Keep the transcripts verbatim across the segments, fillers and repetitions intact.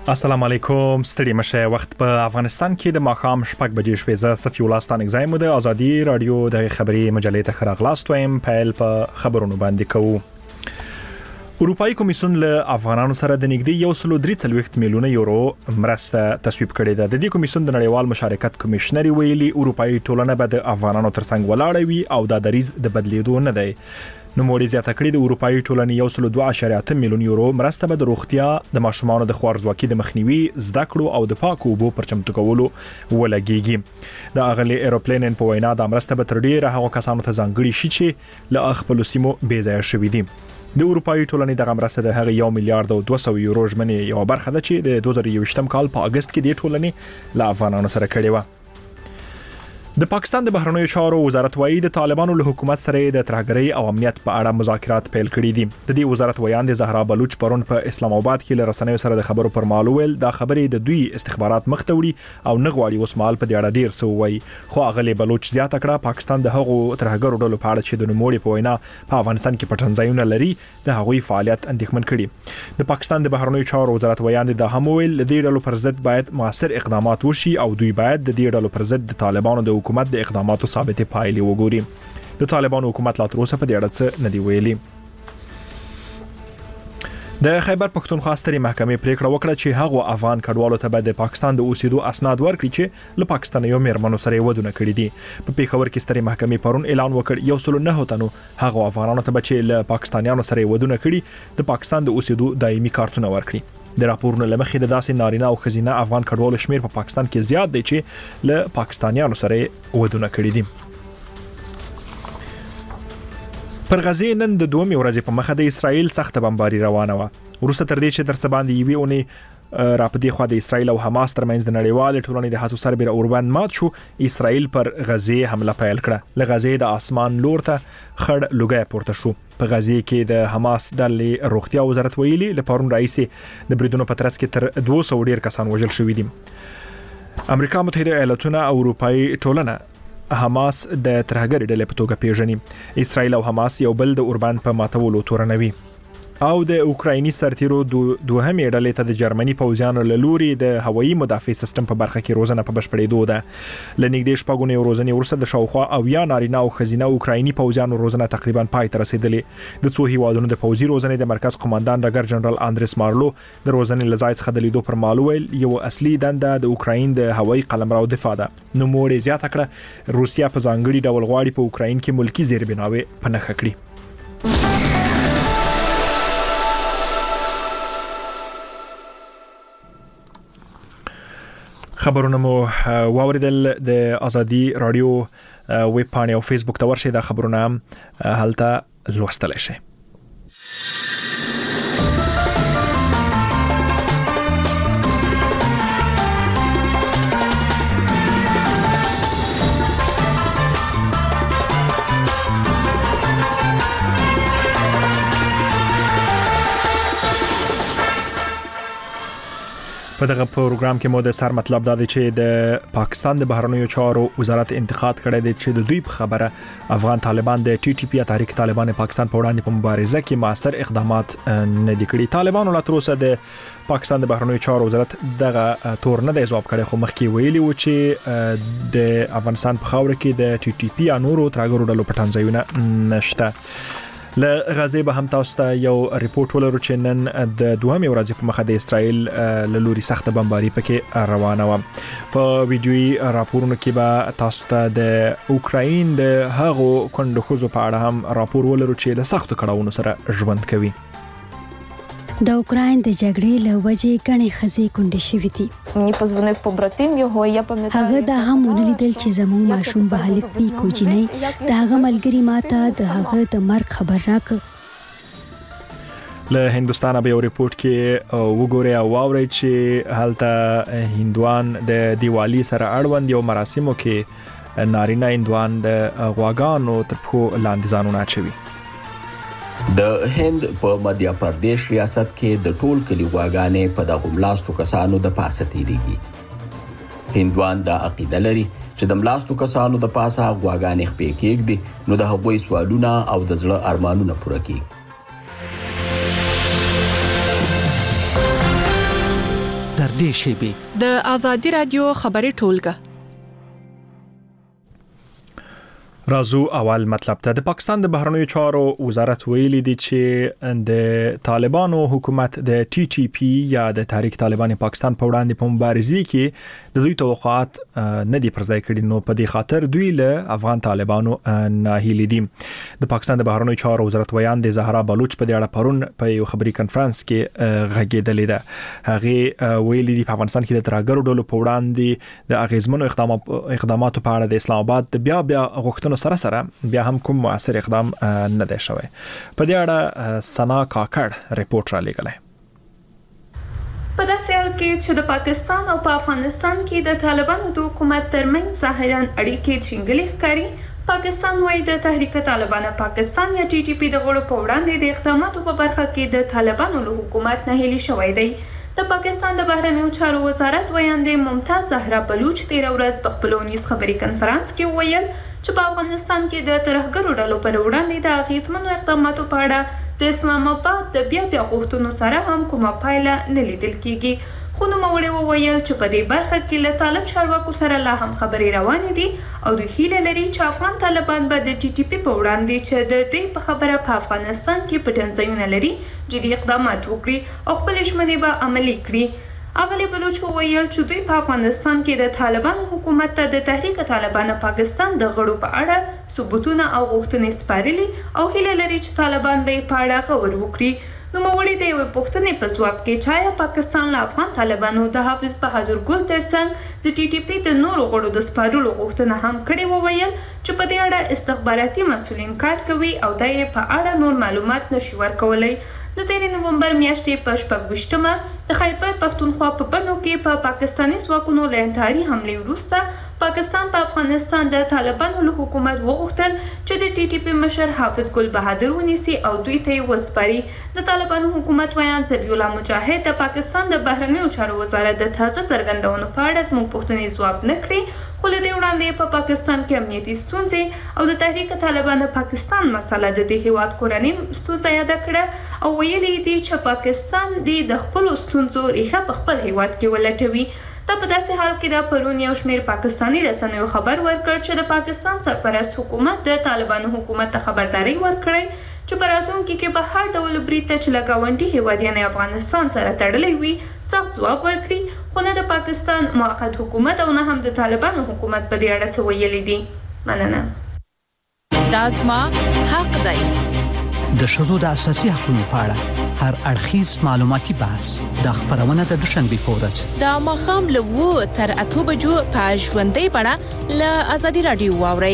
السلام علیکم ستړي مشه وخت په افغانستان کې د ماخام شپږ بجې شوې ز صفي الله ستانګ زایم د ازادي رادیو د خبري مجلې ته خراغلاست وایم پهل په خبرونو باندې کوو. اروپאי کمیسیون له افغانانو سره د نږدې یو سل درې څلوېښت میلیونه یورو مرسته تصویب کړې ده. د دې کمیسیون د نړیوال مشارکت کمشنر ویلي اروپאי ټولنه به د افغانانو ترڅنګ ولاړ وي او د دریز د بدلیدو نه دی. نو موري زیاته کړې د اروپאי ټولنې یو سل دوه اعشاریه اته میلیون یورو مرسته به د روغتیا د ماشومانو د خوارزواکي د مخنیوي زده کړو او د پاکو اوبو پر چمتو کولو ولګيږي. د اغلی ایروپلین په وینا د مرسته به تر ډیره هغه کسانو ته ځانګړي شي چې له خپل سیمو بې ځای شوي دي. د اروپאי ټولنې د مرسته د هغه یو میلیارډ او دوه سوه یورو ژمنې یو برخه ده چې د دوه زره یوویشتم کال په اگست کې د ټولنې له افغانانو سره کړې و. د پاکستان د بهرنیو چارو وزارت وایي د طالبانو له حکومت سره د ترهګرۍ او امنیت په اړه مذاکرات پیل کړي دي. د دې وزارت ویاند زهرا بلوچ پرون په اسلام آباد کې له رسنیو سره د خبرو پر مهال ویل دا خبرې د دوی استخبارات مخ ته وړي او نه غواړي اوس مهال په دې اړه ډیر څه وایي. خو اغلی بلوچ زیاته کړه پاکستان د هغو ترهګرو ډلو په اړه چې د نوموړي په وینا په افغانستان کې پټنځایونه لري د هغوی فعالیت اندېښمن کړي. د پاکستان د بهرنیو چارو وزارت ویاند د هم ویل د دې ډلو پر ضد باید موثر اقدامات وشي او دوی باید د دې ډلو پر ضد د طالبانو د حکومت د اقداماتو ثابته پایلې وګوري. د طالبانو حکومت لا تر اوسه په دې اړه څه نه دی ویلي. د خیبر پښتونخوا سترې محکمې پریکړه وکړه چې هغه افغان کډوالو ته به د پاکستان د اوسېدو اسناد ورکړي چې له پاکستانیو میرمنو سره ودونه کړي دي. په پیښور کې سترې محکمې پرون اعلان وکړ یو سل نه تنو هغه افغانانو ته به چې له پاکستانیانو سره ودونه کړي د پاکستان د اوسېدو دایمي کارتونه ورکړي. د راپورونو لمخې د داسې نارینه او خزینه افغان کډوالو شمیر په پاکستان کې زیات دی چې له پاکستانیانو سره ودونه کړي دي. پر غزه نن د دوه ورځې په مخه د اسرایل سخت بمباري روانه و. وروسته تر دې چې در څه باندې یوې اونۍ را پدې خو د اسرایل او حماس ترمنځ د نړیوال ټولنې د هڅو سربېره اوربند مات شو، اسرایل پر غزه حمله پیل کړه. له غزه د اسمان لور ته خړ لوګي پورته شو. په غزه کې د حماس ډلې روغتیا وزارت ویلي له پرون رئیس د بریدونو په ترڅ کې تر دوه سوه ډیر کسان وژل شوي دي. امریکا متحده ایالاتونه او اروپאי ټولنه حماس د ترهګر ډلې په توګه پیژني. اسرایل او حماس یو بل د اوربند په ماتولو تورنوي. او د اوکرایني سرتیرو دوهمې ډلې ته د جرمني پوځیانو له لوري د هوایي مدافع سیستم په برخه کې روزنه په بشپړېدو ده. ل نږدې شپږ اونۍ روزنې وروسته د شاوخوا او یا نارینه او خزینه اوکرایني پوځیانو روزنه تقریبا پای ته رسیدلې. د څو هیوادونو د پوځي روزنې د مرکز قوماندان ډګر جنرال اندریس مارلو د روزنې لزای څخه د لیدو پر مهال ویل یو اصلي دنده د اوکراین د هوایي قلمرو دفاع ده. نو موري زیاته کړه روسیا په ځانګړي ډول غواړي په اوکراین کې ملکی زیربناوي پنهخه کړي. خبرونه مو واوریدل. د ازادي رادیو ویب پاڼې او فیسبوک ته ورشئ. دا خبرونه هلته لوستلی شئ. په دغه پروګرام کې مو د سر مطلب دا دی چې د پاکستان د بهرنیو چارو وزارت انتقاد کړی دی چې د دوی په خبره افغان طالبان د ټي ټي پی تحریک طالبان پاکستان په وړاندې په مبارزه کې موثر اقدامات نه دي کړي. طالبانو لا تر اوسه د پاکستان د بهرنیو چارو وزارت دغه تور نه دی جواب کړی، خو مخکې ویلي و چې د افغانستان په خاوره کې د ټي ټي پی انورو ترهګرو ډلو پټنځایونه نشته. له غزه به هم تاسو ته یو ریپورت ولرو چې نن د دوهمې ورځې په مخه د اسرایل له لوري سخت بمباري پکې روانه و. په ویډیويي راپورونو کې به تاسو ته د اوکراین د هغو کندو خوځو په اړه هم راپور ولرو چې له سختو کړهونو سره ژوند کوي. د اوکراین د جګړې له وجې ګڼې ښځې کونډې شوې دي. Мені позвонив побратим його, я пам'ятаю. هغه دا هم ولیدل چې زموږ ماشوم به هلک پی کوجنۍ د هغه ملګری ماته د هغه د مرګ خبر راکړ. له هندستان به یو ریپورت کې وګورئ او واورئ چې هلته هندوان د دیوالی سره اړوند یو مراسمو کې نارینه هندوان د غواګانو تر پښو لاندې ځانونه اچوي. د هند په مدیا پردیش ریاست کې د ټول کلی غواګانې په دغه ملاستو کسانو د پاسه تیریږي. هندوان دا عقیده لري چې د ملاستو کسانو د پاسه غواګانې خپې کېږدي نو د هغوی سوالونه او د زړه ارمانونه پوره کیږي. در نږدې شیبې. د ازادي رادیو خبري ټولګه. رازو اول مطلب ته د پاکستان د بهرنیو چارو وزارت ویلي دی چې د طالبانو حکومت د ټي ټي پی یا د تحریک طالبان پاکستان په وړاندې په مبارزې کې د دوی توقعات نه دي پرځای کړي، نو په دې خاطر دوی له افغان طالبانو ناهیلي دي. د پاکستان د بهرنیو چارو وزارت ویان د زهرا بلوچ په دې اړه پرون په یو خبري کانفرنس کې غږېدلې ده. هغه ویلي دی په افغانستان کې د ترهګرو ډلو په وړاندې د اغیزمنو اقداماتو په اړه د اسلام آباد د بیا بیا غوښتنو سره سره بیا هم کوم مؤثر اقدام نه دی شوی. په دې اړه سنا کاکړ ریپورت را لګلای. په داسې حال کې چې د پاکستان او په افغانستان کې د طالبانو د حکومت ترمنځ ظاهراً اړیکې ټینګلې ښکاري، پاکستان وايي د تحریک طالبان پاکستان یا ټي ټي پی د غړو په وړاندې د اقداماتو په برخه کې د طالبانو له حکومت نه هیلي شوی دی. د پاکستان د بهرنیو چارو وزارت ویاندې ممتاز زهرا بلوچ تیر ورځ په خپل ونیز خبري کانفرنس کې ویل چې په افغانستان کې د ترهګرو ډلو پر وړاندې د اغیزمنو اقداماتو په اړه د اسلام آباد د بیا بیا غوښتنو سره هم کومه پایله نه لیدل کیږي. خو نوموړي وویل چې په دې برخه کې له طالب چارواکو سره لا هم خبرې روانې دي او دوی هیله لري چې افغان طالبان به د ټي ټي پی په وړاندې چې د دې په خبره په افغانستان کې پټنځایونه لري جدي اقدامات وکړي او خپل ژمنې به عملي کړي. اغلی بلوچ وویل چې دوی په افغانستان کې د طالبان حکومت ته د تحریک طالبان پاکستان د غړو په اړه ثبوتونه او غوښتنې سپارلي او هیله لري چې طالبان به په اړه غور وکړي. نوموړي د یوې پوښتنې په ځواب کې چې آیا پاکستان له افغان طالبانو د حافظ بهادر ګل ترڅنګ د ټي ټي پی د نورو غړو د سپارلو غوښتنه هم کړې، وویل چې په دې اړه استخباراتي مسؤلین کار کوي او دا یې په اړه نور معلومات نشي ورکولی. د تیرې نومبر میاشتې په شپږ ویشتمه د خیبر پښتونخوا په بنو کې په پاکستاني ځواکونو له انتحاري حملې وروسته پاکستان په افغانستان د طالبانو له حکومت وغوښتل چې د ټي ټي پی مشر حافظ ګل بهادر ونیسي او دوی ته یې وسپاري. د طالبانو حکومت ویان ذبیح الله مجاهد د پاکستان د بهرنیو چارو وزارت د تازه څرګندونو په اړه زموږ پوښتنې ځواب نه کړې، خو له دې وړاندې په پاکستان کې امنیتي ستونزې او د تحریک طالبان پاکستان مسله د دې هیواد کورنۍ ستونزه یاده کړه او ویلي دي چې پاکستان د خپلو ستونزو ریښه په خپل هیواد کې ولټوي. دا په داسې حال کې د پرون یو شمېر پاکستاني رسنیو خبر ورکړ چې د پاکستان سرپرست حکومت د طالبانو حکومت ته خبرداري ورکړې چې په راتلونکي کې به هر ډول برید ته چې له ګاونډي هیواد یعنې افغانستان سره تړلی وي سخت ځواب ورکړي، خو نه د پاکستان موقت حکومت او نه هم د طالبانو حکومت په دې اړه څه ویلي دي. مننه. دا زما حق دی. د ښځو د اساسي حقوقو په اړه هر اړخیز معلوماتي بحث د خبرونه د دوشنبه په ورځ د ماښام له اوه تر اته بجو په ژوندۍ بڼه له ازادي رادیو واورئ.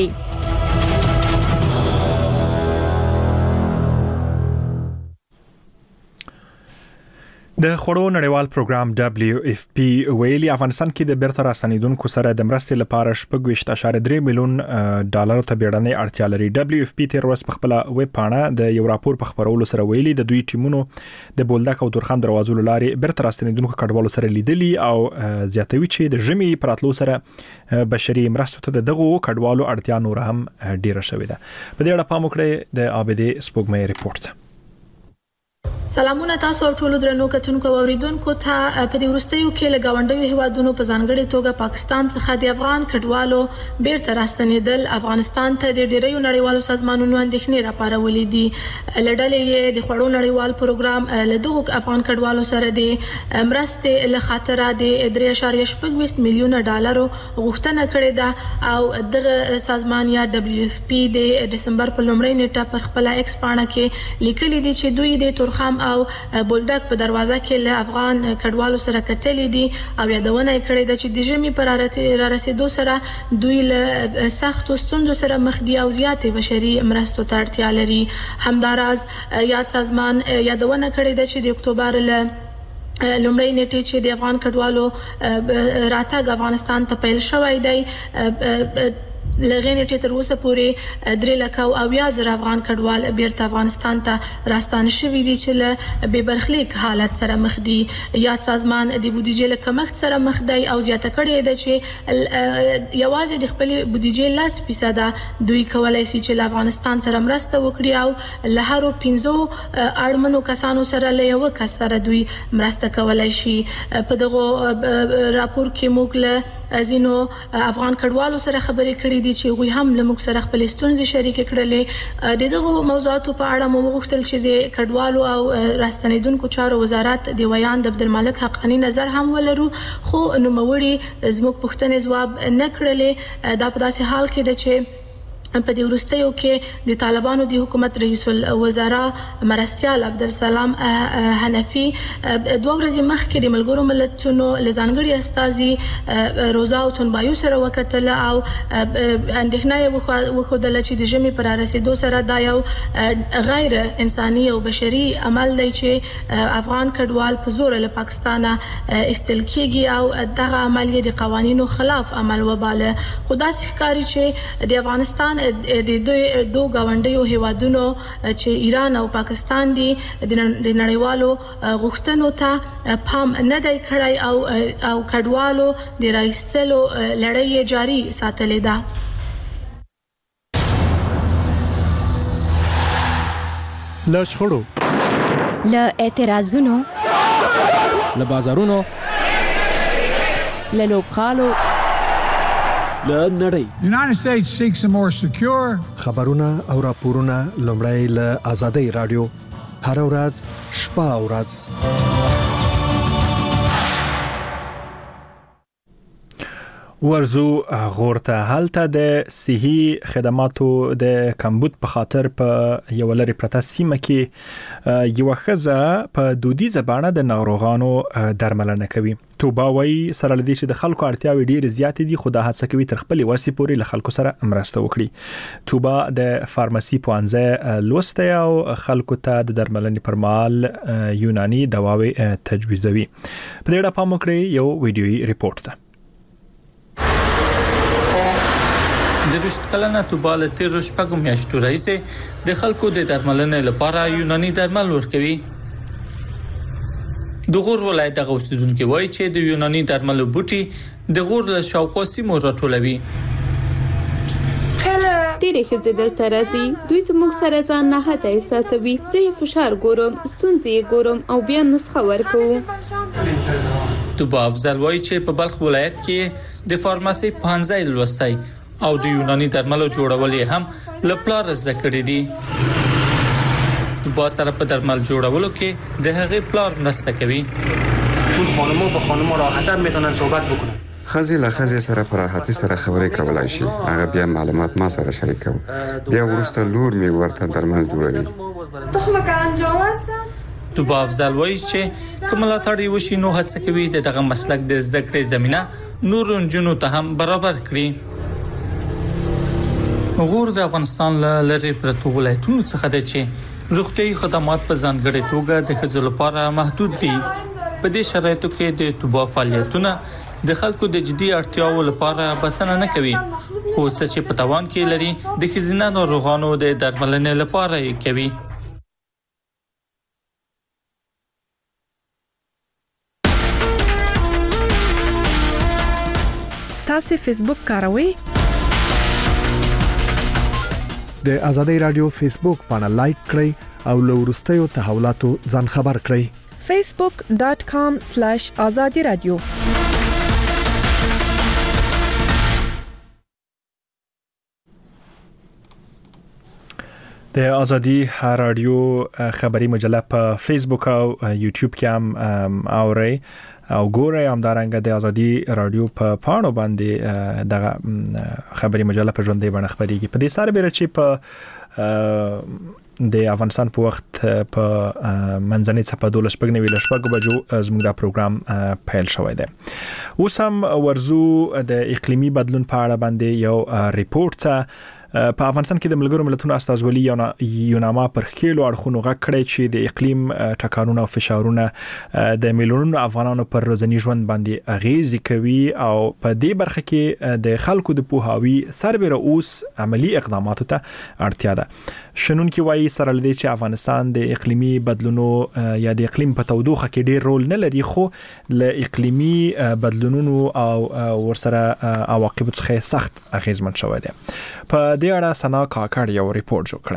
د خړو نړیوال پروګرام دبليو اف پی ویلي افغانستان کې د بیرته راستنیدونکو سره د مرستې لپاره شپږ ویشت اعشاریه درې میلیون ډالر ته بیړنۍ اړتیا لري. دبليو اف پی تیر ورځ په خپل ویب پاڼه د یو راپور په خبرولو سره ویلي د دوی ټیمونو د بولدک او تورخم دروازو لارې بیرته راستنیدونکو کډوالو سره لیدلي او زیاتوي چې د ژمي پراتلو سره بشري مرستو ته دغه کډوالو اړتیا نور هم ډیره شوې ده. په دې اړه پام وکړئ د عابدې سپوږمۍ ریپورت. سلامونه تاسو ټول درنو کتونکو او اوریدونکو ته په دې ورستیو کې له گاونډیو هیوادونو په ځانګړي توګه پاکستان څخه د افغان کډوالو بیرته راستنیدل افغانستان ته د ډیریو نړیوالو سازمانونو اندېښنې راپارولې دي. لړلې یې د خړو نړیوال پروګرام له دغو افغان کډوالو سره د مرستې له خاطره د درې اعشاریه شپږ میلیونه ډالرو غوښتنه کړې ده او دغه سازمان یا دبليو اف پی د دسمبر په لومړۍ نیټه پر خپل ایکس پاڼه کې لیکلي دي چې دوی د تورخم او بولدک په دروازه کې له افغان کډوالو سره کتلې دي او یادونه یې کړې ده چې د ژمي پر را رسیدو سره دوی له سختو ستونزو سره مخ دي او زیاتې بشري مرستو ته اړتیا لري. همداراز یاد سازمان یادونه کړې ده چې د اکتوبر له لومړی نیټې چې د افغان کډوالو راتګ افغانستان ته پیل شوی دی لغې نیټې تر اوسه پورې درې لکه او اویا زره افغان کډوال بیرته افغانستان ته راستانه شوي دي چې له بې برخلیک حالت سره مخ دي. یاد سازمان د بودیجې له کمښت سره مخ دی او زیاته کړې ده چې یوازې د خپل بودیجې لس فیصده دوی کولای شي چې له افغانستان سره مرسته وکړي او له هرو پنځو اړمنو کسانو سره له یو کس سره دوی مرسته کولای شي. په دغه راپور کې موږ له ځینو افغان کډوالو سره خبرې کړې دي چې دوی هم له موږ سره خپل ستونزې شریک کړلې. د دغه موضوعاتو په اړه مو وغوښتل چې د کډوالو او راستنیدونکو چارو وزارت د ویان د عبدالمالک حقانی نظر هم ولرو، خو نوموړي زموږ پوښتنې ځواب نه کړلې. دا په داسې حال کې ده چې په دې وروستیو کې د طالبانو د حکومت رئیس الوزرا مرستیال عبدالسلام حنفي دوه ورځې مخکې د ملګرو ملتونو لزانګړي استازي روزا او تنبایو سره وکتل او اندېښنه یې وښودله چې د ژمي پر رسیدو سره دا یو غیر انساني او بشري عمل دی چې افغان کډوال په زور له پاکستانه ایستل کیږي او دغه عمل یې د قوانینو خلاف عمل وباله. خو داسې ښکاري چې د افغانستان د دوی دوه گاونډیو هیوادونو چې ایران او پاکستان دي د نړیوالو غوښتنو ته پام نه دی کړی او او کډوالو د راایستلو لړۍ جاري ساتلې ده. له شخړو، له اعتراضونو، له بازارونو، له لوبغالو، له نړۍ. United States seeks a more secure خبرونه او راپورونه لومړی له آزادۍ رادیو هر ورځ شپه او ورځ. ورزو غورته هلته د صحي خدماتو د کمبود په خاطر په یو لري پرته سیمه کې یو ښځه په دودیزه بڼه د ناروغانو درملنه کوي. توبه وایي سره لدی چې د خلکو اړتیاوې ډېرې زیاتې دي، خو دا هڅه کوي تر خپلې وسې پورې له خلکو سره مرسته وکړي. توبه د فارماسي پوهنځی لوستی او خلکو ته د درملنې پر مهال یوناني دواوې تجویزوي. په دې اړه پام وکړئ، یو ویډیويي ریپورت ده. د وشت کلنه توبه له تیرو شپږو میاشتو راهیسې د خلکو د درملنې لپاره یوناني درمل ورکوي. د غور ولایت د اوسیدونکو وایي چې د یوناني درملو بوټي د غور له شاوخوا سیمو راټولوي. ډېرې ښځې دلته راځي، دوی زموږ سره ځان ناحته احساسوي. زه یې فشار ګورم، ستونزې یې ګورم او بیا نسخه ورکوم. توبه افضل وایي چې په بلخ ولایت کې د فارماسي پوهنځی لوستی او د یوناني درملو جوړول یې هم له پلار زده کړی دي. توبه سره په درمل جوړولو کې د هغې پلار مرسته کوي. ټول خانم‌ها با خانم‌ها راحت‌تر میتونن صحبت بکنن. خزي له خزي سره په راحتي سره خبرې کولای شي. هغه بیا معلومات ما سره شریکو. بیا ورسته لور می ورته درمل جوړوي. تخمه انجام است. توبه افضل وایي چې کومه تړي وشي نو هڅه کوي د دغه مسلک د زده کړې زمينه نور جنونو ته هم برابر کړي. غور د افغانستان له لری پرتو ولایتونو څخه د چې روغتي خدمات په ځانګړي توګه د ښځو لپاره محدود دي. په دې شرایطو کې د توبه فعالیتونه د خلکو د جدي اړتیاو لپاره بسنه نه کوي، خو څه چې په توان کې لري د ښځینه ناروغانو د درملنې لپاره یې کوي. تاسو فیسبوک کاروئ؟ د آزادۍ رادیو فیسبوک باندې لایک کړئ او له وروستیو تحولاتو ځان خبر کړئ. facebook dot com slash azadi radio. د آزادی رادیو خبری مجله په فیسبوک او یوټیوب کې هم اورئ او ګورئ. همدارنګه د آزادی رادیو په پاڼو باندې دغه خبری مجله په ژوندۍ بڼه خبريږي. په دې سره بیره چې په د افغانستان په وخت په منځنۍ څپه دولس شپږ نوي لشپږ بجو زموږ دا پروګرام پیل شوی دی. اوس هم ورزو د اقلیمي بدلون په اړه باندې یو ریپورت په افغانستان کې د ملګرو ملتونو استازولي یو نامه پر خېلو اړخونو غږ کړی چې د اقلیم ټکانونه او فشارونه د میلیونونو افغانانو پر ورځني ژوند باندې اغیز کوي او په دې برخه کې د خلکو د پوهاوي سربېره اوس عملی اقداماتو ته اړتیا ده. شنونکي وایي سره لدی چې افغانستان د اقلیمي بدلونو یا د اقلیم په تودوخه کې ډیر رول نه لري، خو ل اقلیمي بدلونونو او ورسره عواقب څخه سخت اغیزمن شوی دی. په دې اړه سنا کاکړ یو ریپورت جوړ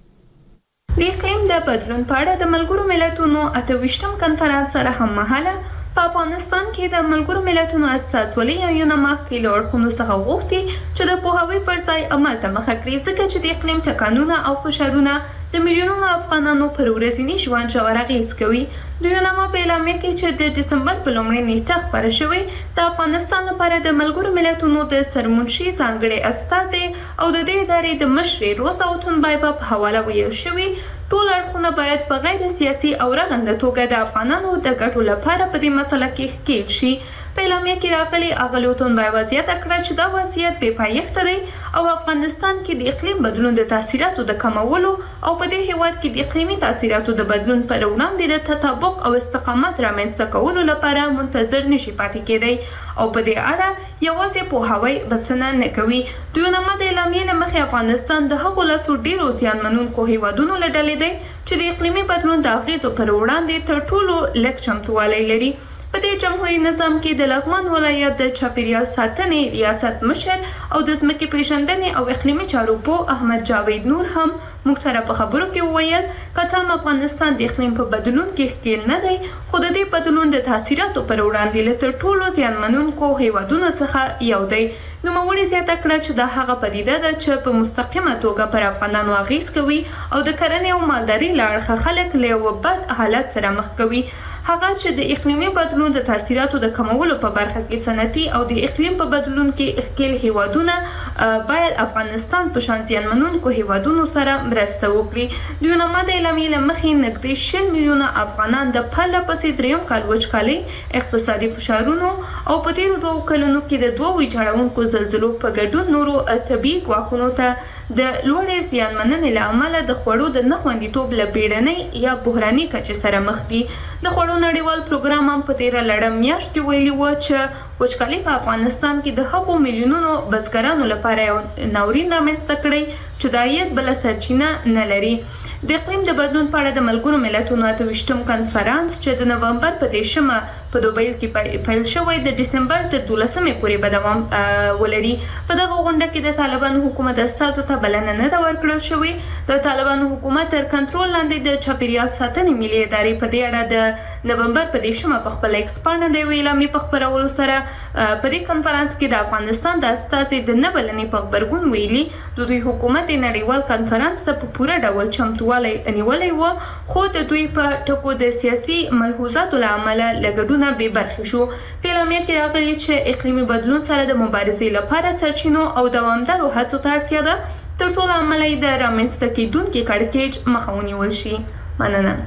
کړی. د اقلیم د بدلون په اړه د ملګرو ملتونو اته ویشتم کنفرانس سره هم مهاله په افغانستان کې د ملګرو ملتونو استازولي یو نامه کې له اړخونو څخه غوښتي چې د پوهاوي پر ځای عمل ته مخه کړي، ځکه چې د اقلیم ټکانونه او فشارونه د میلیونونو افغانانو پر ورځني ژوند ژور اغېز کوي. د یو نامه په اعلامیه کې چې د ډسمبر په لومړۍ نیټه خپاره شوې د افغانستان لپاره د ملګرو ملتونو د سرمنشي ځانګړي استازي او د دې ادارې د مشرې روزا اوتنبایبا په حواله ویل شوي ټول اړخونه باید په غیر سیاسي او رغنده توګه د افغانانو د ګټو لپاره په دې مسله کې ښکېل شي. په اعلامیه کې راغلي اغلې اوتنبایبا زیاته کړه چې دا وضعیت بې پایښته دی او افغانستان کې د اقلیم بدلون د تاثیراتو د کمولو او په دې هیواد کې د اقلیمي تاثیراتو د بدلون پر وړاندې د تطابق او استقامت رامنځته کولو لپاره منتظر نشي پاتې کېدی او په دې اړه یوازې پوهاوی بسنه نه کوي. د یو نامه د اعلامیې له مخې افغانستان د هغو لاسو ډیرو زیانمنونکو هیوادونو له ډلې دی چې د اقلیمي بدلون د اغیزو پر وړاندې تر ټولو لږ چمتووالی لري. په دې جمهوریت نظام کې د لغمان ولایت د چاپیریال ساتنې ریاست مشر او د ځمکې پیژندنې او اقلیمي چارو پوه احمد جاوید نور هم موږ سره په خبرو کې وویل که څه هم افغانستان د اقلیم په بدلون کې ښکېل نه دی، خو د دې بدلون د تاثیراتو پر وړاندې له تر ټولو زیانمنونکو هیوادونو څخه یو دی. نوموړي زیاته کړه چې دا هغه پدیده ده چې په مستقیمه توګه پر افغانانو اغیز کوي او د کرنې او مالدارۍ له اړخه خلک له یو بد حالت سره مخ کوي. هغه چې د اقلیمي بدلون د تاثیراتو د کمولو په برخه کې صنعتي او د اقلیم په بدلون کې ښکېل هیوادونه باید افغانستان په شان زیانمنونکو هیوادونو سره مرسته وکړي. د یو نامه د اعلامیې له مخې نږدې شل میلیونه افغانان د پرله پسې دریم کال وچکالۍ، اقتصادي فشارونو او په تېرو دوو کلونو کې د دوو ویجاړونکو زلزلو په ګډون نورو طبیعي ګواښونو ته د لوړې زیانمننې له امله د خوړو د نه خوندیتوب له بیړنۍ یا بحراني کچې سره مخ دي. د خوړو نړیوال پروګرام هم په تېره لړم میاشت کې ویلي و چې وچکالي په افغانستان کې د هغو میلیونونو بزګرانو لپاره یو ناورین رامنځته کړی چې د عاید بله سرچینه نه لري. د اقلیم د بدلون په اړه د ملګرو ملتونو اته ویشتم کنفرانس چې د نومبر په دېرشمه په دوبۍ کې پیل شوی د ډسمبر تر دولسمې پورې به دوام ولري. په دغه غونډه کې د طالبانو حکومت استازو ته بلنه نه ده ورکړل شوې. د طالبانو حکومت تر کنټرول لاندې د چاپیریال ساتنې ملي ادارې په دې اړه د نومبر په دېرشمه په خپل ایکس پاڼه د یوې اعلامیې په خپرولو سره په دې کنفرانس کې د افغانستان د استازي د نه بلنې په غبرګون ویلي د دوی حکومت د نړیوال کنفرانس ته په پوره ډول چمتووالی نیولی و، خو د دوی په ټکو د سیاسي ملحوظاتو له امله له ګډونه بې برخې شو. په اعلامیه کې راغلي چې اقلیمي بدلون سره د مبارزې لپاره سرچینو او دوامدارو هڅو ته اړتیا ده تر څو له امله یې د رامنځته کېدونکي کړکېچ مخه ونیول شي. مننه.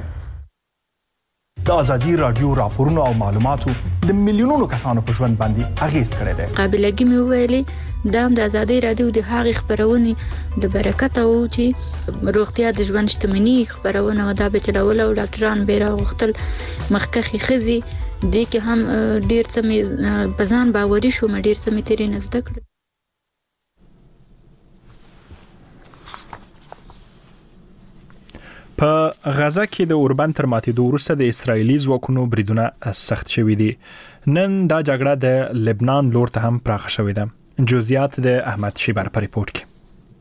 د ازادي راډیو راپورونو او معلوماتو د میلیونونو کسانو په ژوند باندې اغیز کړی دی. قابلګي مې ویلي دا د ازادي راډیو د هغې خبرونې د برکته و چې روغتیا د ژوند شتمني خبرونه دا به چلول او ډاکټران به راغوښتل مخکښې ښځې دې کې هم ډېر څه مې په ځان باوري شوم، ډېر څه مې ترې نه زده کړل. په غزه کې د اوربند تر ماتېدو وروسته د اسرایلي ځواکونو بریدونه سخت شوي دي. نن دا جګړه د لبنان لور ته هم پراخه شوې ده. جزئیات د احمد شیبر په ریپورت کې.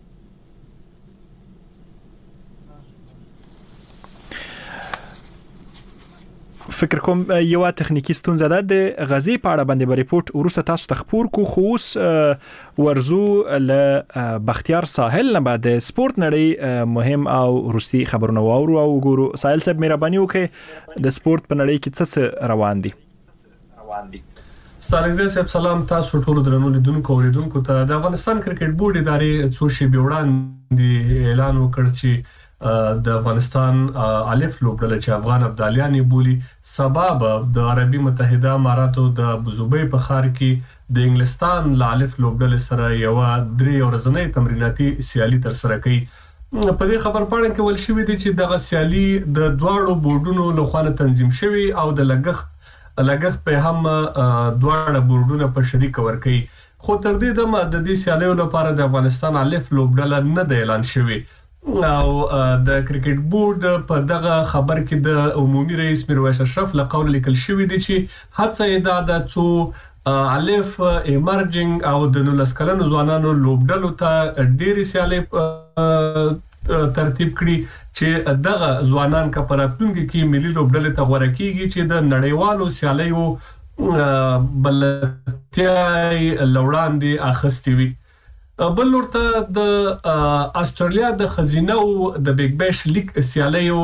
فکر کوم یو تخنیکی ستونزه ده. د غزې په اړه باندې به ریپورت وروسته تاسو ته خپور کو، خو اوس ورزو له بختیار ساحل نه بعد سپورت نړۍ مهم او روسي خبرونه واورو او ګورو. ساحل صاحب مهرباني وکړئ د سپورت په نړۍ کې څه روان دي؟ روان دي ستانګزه صاحب سلام تاسو ټول درنو لیدونکو اوریدونکو ته. د افغانستان کرکټ بورډ ادارې څو شی بیوړان دی اعلان وکړ چې د افغانستان الف لوبډله چې افغان ابدالیان بولی سبب د عربي متحده اماراتو د ابوظبي په ښار کې د انګلستان ل الف لوبډله سره یو درې ورځنۍ تمریناتي سیالي تر سره کوي. په دې خبر پاڼه کې ول شوې دي چې دغه سیالي د دواړو بورډونو لخوا تنظیم شوی او د لګښت لګښت په هم دواړه بورډونه په شریک ورکړي. خو تر دې دمه د دې سیالیو لپاره د افغانستان الف لوبډله نه د اعلان شوی او د کرکټ بورډ په دغه خبر کې د عمومي رئیس میرویس اشرف له قول لیکل شوی دی چې هڅه یې دا ده چې الف ایمرجنګ او د نولس کلنو ځوانانو لوبډلو ته ډېرې سیالۍ ترتیب کړي چې دغه ځوانان کا پراتونکو کې ملي لوبډلې ته غوړه کیږي چې د نړیوالو سیالیو بلتیاي لوړاندې اخستې وي. بل ورته د استرالیا د خزینه او د بیگ بیش لیگ سیالیو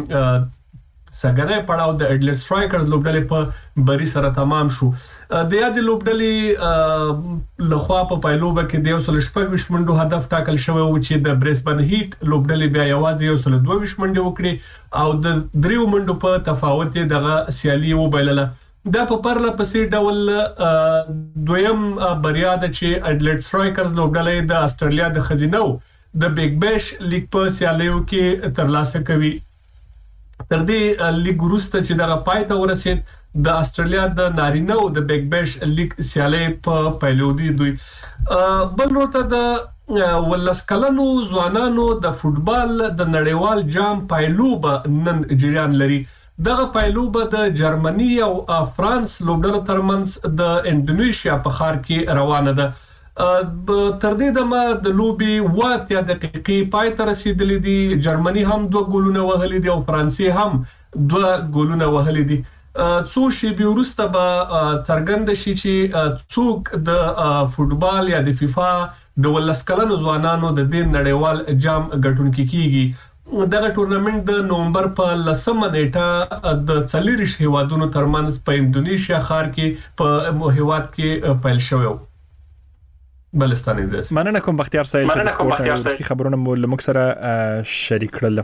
سګره پړاو د اډلر سټرایکرز لوبډلې په بری سره تمام شو. د یاد لوبډلې لخوا په پایلوبه کې د یو سل شپږ ویشت منډو هدف ټاکل شوی و چې د بریسبن هیټ لوبډلې بیا یوازې یو سل دوه ویشت منډې وکړي او د دریو منډو په تفاوت دغه سیالي وبایلله. دا په پرله پسې ډول دویم بریا ده چې اډلر سټرایکرز لوبډلې د استرالیا د خزینو د بیگ بیش لیگ په سیالیو کې ترلاسه کوي. تر دې لیگ وروسته چې دغه پای ته ورسید د استرالیا د نارینه او د بیگ بیش لیگ سیالي په پیلودي دوی. بل ورته د ولس کلنو ځوانانو د فوتبال د نړیوال جام پایلوب نن جریان لري. دغه پایلوب د جرمني او فرانس لوبډلو ترمنځ د انډونیشیا په ښار کې روانه ده. تر دې دمه د لوبي واته دقیقې پای ته رسیدلې دي. جرمني هم دوه ګولونه وهلي دي او فرانسې هم دوه ګولونه وهلي دي. څو شیبې وروسته به څرګند شي چې څوک د فوتبال یا د فیفا د ولس کلنو ځوانانو د دې نړیوال جام ګټونکي کیږي. دغه ټورنمنت د نومبر په لسمه نیټه د څلوریش هیوادونو ترمنځ په انډونیشیا ښار کې په هیواد کې پیل شوی و. بلستاني داس مننه کوم بختیار صاحب چې خبرونه مو لمک سره شریک کړل.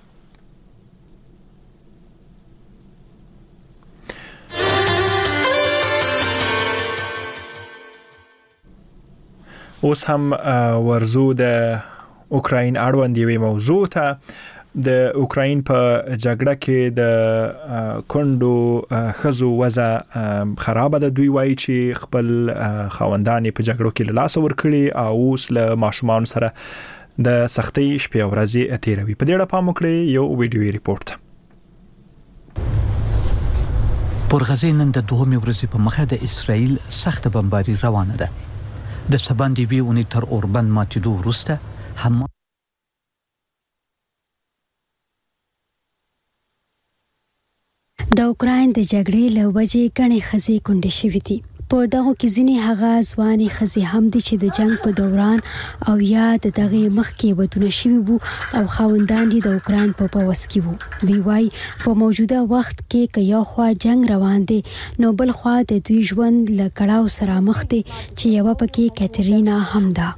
اوس هم ورزو د اوکراین اړوند یوې موضوع ته. د اوکراین په جګړه کې د کندو خزو وضع خراب ده. دوی وایي چې خپل خاوندان په جګړو کې له لاس ورکړي او اوس له ماشومان سره د سختۍ شپې او ورځې تیروي. په دې اړه پام وکړئ یو ویډیوي ریپورت. پر غزې نن د دوهمې ورځې په مخه د اسرائیل سخت بمباري روانه ده. د سباندې وی اونې تر اوربند ماتېدو وروسته هم د اوکراین د جګړې له وجې ګڼې ښځې کونډې شوې دي. په دغه کې ځینې هغه ځوانې ښځې هم دي چې د جنگ په دوران او یا د دغه مخکې ودونه شوي وو او خاوندان یې د اوکراین په پوځ کې وو. دوی وایي په موجوده وخت کې که یو خوا جنگ روان دی نو بل خوا د دوی ژوند له کړاو سره مخ دی چې یوه پکې کاترینا هم ده.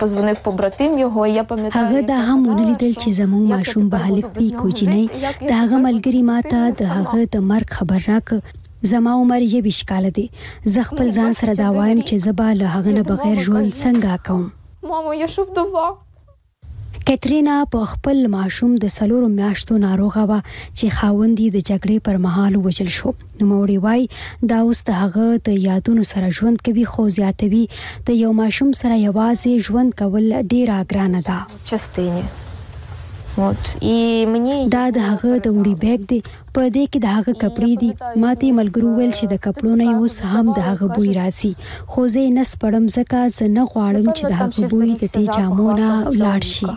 هغه دا هم ونه لیدل چې زموږ ماشوم به هلک وي کوچنی. د هغه ملګري ماته د هغه د مرګ خبر راکړ. زما عمر یې بیش کاله دی. زه خپل ځان سره دا وایم چې زه به له هغه نه بغیر ژوند څنګه کوم. کاترینا په خپل ماشوم د څلورو میاشتو ناروغه وه چې خاوند یې د جګړې پر مهال ووژل شو. نوموړې وایي دا اوس د هغه د یادونو سره ژوند کوي خو زیاتوي د یو ماشوم سره یوازې ژوند کول ډیره ګرانه ده. دا د هغه د وړي بیگ دی. په دې کې د هغه کپړې دي. ماته ملګرو ویل چې د کپړو نه اوس هم د هغه بوی راځي خو زه نه سپړم ځکه زه نه غواړم چې د هغه بوی د دې جامو نه ولاړ شي.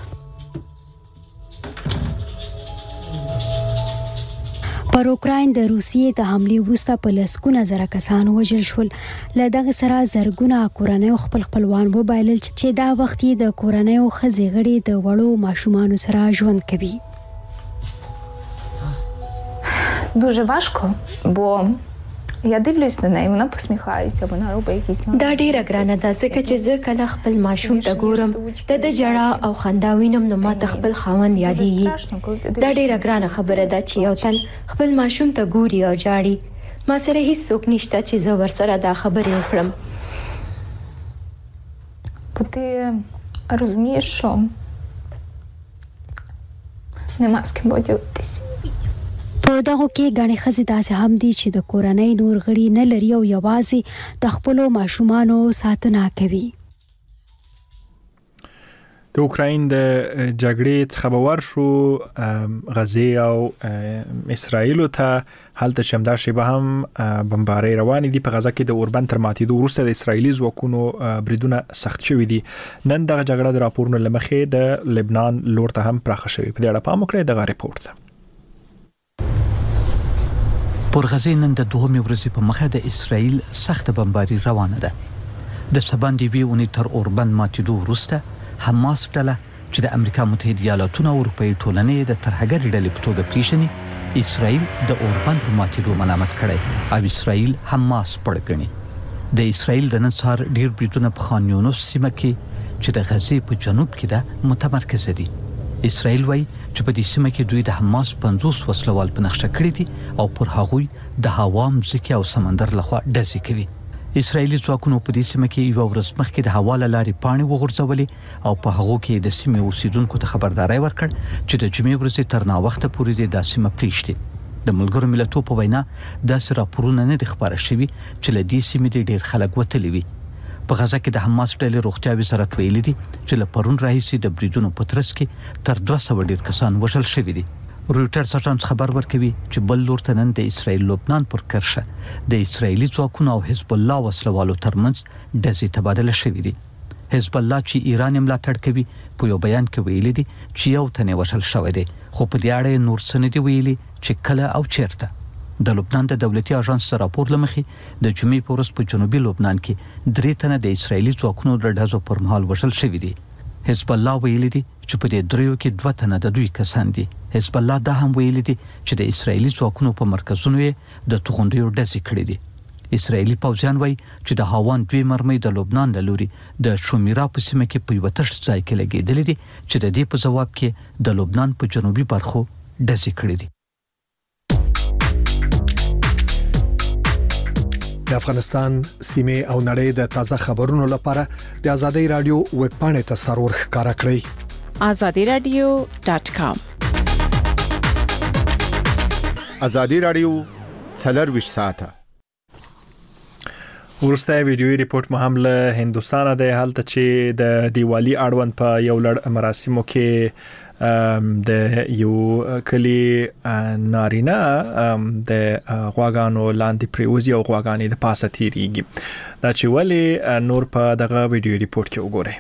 پر اوکراین د روسیې د حملې وروسته په لسګونه زره کسان وژل شول. له دغه سره زرګونه کورنۍ خپل خپلوان وبایلل چې دا وخت یې د کورنۍ ښځې غړي د وړو ماشومانو سره ژوند کوي. Дуже важко, бо Я дивлюсь на неї, вона посміхається, вона робить якісь دا ډیره ګرانه ده ځکه چې زه کله خپل ماشوم ته ګورم د د جړه او خندا وینم نو ماته خپل خاوند یادېږي دا ډیره ګرانه خبره ده چې یو تن خپل ماشوم ته ګوري او جاړي ما سره هیڅ څوک نشته چې زه ورسره دا خبرې وکړم бо ти розумієш, що нема з ким поділитися. په دغه کې غاڼې خزې داسې هم دي چې د کورنۍ نور غړي نه لري او یوازې د خپل ماشومانو ساتنه کوي. د اوکراین د جګړې څخه باور شو غزه او اسرائیل ته حالت چمدا شی به هم بمبارۍ روان دي په غزه کې د اوربن تر ماتېدو وروسته د اسرایلی ځواکونو بریدونه سخت شوې دي. نن دغه جګړه د راپورونو لمخې د لبنان لور ته هم پراخه شوې. په دې اړه پام وکړئ دغه ریپورت. پر غزه نن د دوه ورځې په مخه د اسرایل سخت بمبارۍ روانه ده. د سباندې وی اونې تر اوربن ماتېدو وروسته حماس ډله چې د امریکا متحده ایالاتونو او اروپאי ټولنې د ترهګر ډلې په توګه پیژني اسرائیل د اوربن په ماتېدو ملامت کړي او اسرائیل حماس پړګني. د اسرائیل د نن سهار ډیر بریټونه په خان یونس سیمه کې چې د غزې په جنوب کې ده متمرکز دي. اسرائیل وایي چې په دې سیمه کې دوی د حماس پنځوس وسلوال په نقشه کړی دي او پر هغوی د هوا مځکه او سمندر لخوا ډزې کوي. اسرائیلی ځواکونو په دې سیمه کې یو ورځ مخکې د حواله لارې پاڼې وغورځولې او په هغو کې د سیمې اوسیدونکو ته خبرداري ورکړ چې د جمعې ورځې تر ناوخته پورې د سیمه پریشتي. د ملګرو ملتونو په وینا داسې راپورونه نه دي خبره شوي چې له دې سیمې ډېر خلک وتلي وي. په غزه کې د حماس ډلې روغتیا وزارت ویلي دي چې له پرون راهیسې د بریدونو په ترڅ کې تر دوه سوه ډېر کسان وژل شوي دي. رویټرز اژانس خبر ورکوي چې بل لور ته نن د اسرائیل لبنان پر کرښه د اسرائیلي ځواکونو او حزب الله وسلوالو ترمنځ ډزې تبادله شوې دي. حزب الله چې ایران ملاتړ کوي په یو بیان کې ویلي دي چې یو تن وژل شوی دی خو په دې اړه نور څه نه دی ویلي چې کله او چیرته. د لبنان د دولتي اژانس راپور لمخې د جمعې په ورځ په جنوبي لبنان کې درې تنه د اسرائیلي ځواکونو د ډزو پر مهال وژل شوي دي. حزب الله ویلي دي چې په دې دریو کې دوه تنه د دوی کسان دي. حزب الله دا هم ویلي دي چې د اسرائیلي ځواکونو په مرکزونو یې د توغندیو ډزې کړې دي. اسرائیلي پوځیان وایي چې د هاوان دوی مرمۍ د لبنان له لوري د شومیرا په سیمه کې په یو تشت ځای کې لګېدلې دي چې د دې په ځواب کې د لبنان په جنوبي برخو ډزې کړې دي. د افغانستان سیمه او نړۍ د تازه خبرونو لپاره د ازادي رادیو ویب پاڼې ته سرور ښکارا کړئ azadi radio dot com. ازادي رادیو څلرویشت ساعته ورسته ویډیوي ریپورت مو هم له هندستان د حالت چې د دیوالي اړوند په یو لړ مراسمو کې د یو کلی نارینه د غواګانو لاندې پریوزي او غواګانې د پاسه تیریږي. دا چې ولی نور په دغه ویډیو ریپورت کې وګورئ.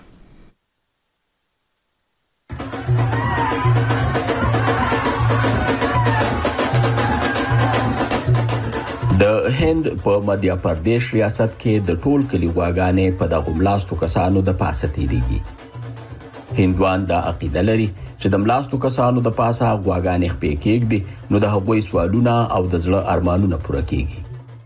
د هند په مدیا پردیش ریاست کې د ټول کلی غواګانې په دغه ملاستو کسانو د پاسه تیریږي. هندوان دا عقیده لري چې د ملاستو کسانو د پاسه غواګانې خپې کېږدي نو د هغوی سوالونه او د زړه ارمانونه پوره کیږي.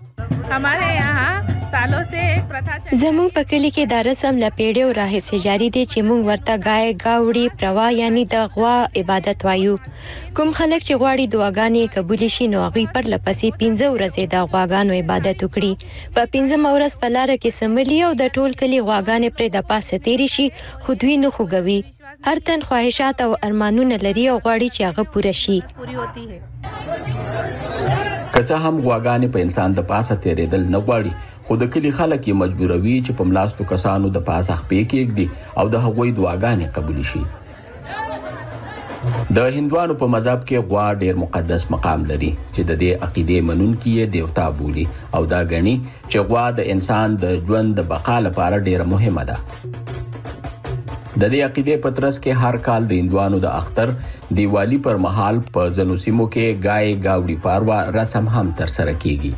زموږ په کلی کې دا رسم له پیړیو راهیسې جاری دی چې موږ ورته غای گاوړي پروا یعنی د غوا عبادت وایو. کوم خلک چې غواړي دعاګانې قبول شي نو هغوی پر لپسې پنځه ورځې د غواګانو عبادت وکړي. په پنځمه ورځ په لاره کې سملی او د ټول کلی غواګانې پرې د پاسه تیری شي خو دوی نه خوږوي. هر تن خواهشات او ارمانونه لري او غواړي چې هغه پوره شي. که څه هم غواګانې په انسان د پاسه تیرېدل نه غواړي خو د کلی خلک یې مجبوروي چې په ملاستو کسانو د پاسه خپې کېږدي او د هغوی دعاګانې قبول شي. د هندوانو په مذهب کې غوا ډېر مقدس مقام لري چې د دې عقیدې منونکي یې دیوتا بولي او دا ګڼي چې غوا د انسان د ژوند د بقا لپاره ډېره مهمه ده. د دې عقیدې په ترڅ کې هر کال د هندوانو د اختر دیوالی پر مهال په ځینو سیمو کې گای گاوړي پاروا رسم هم ترسره کیږي.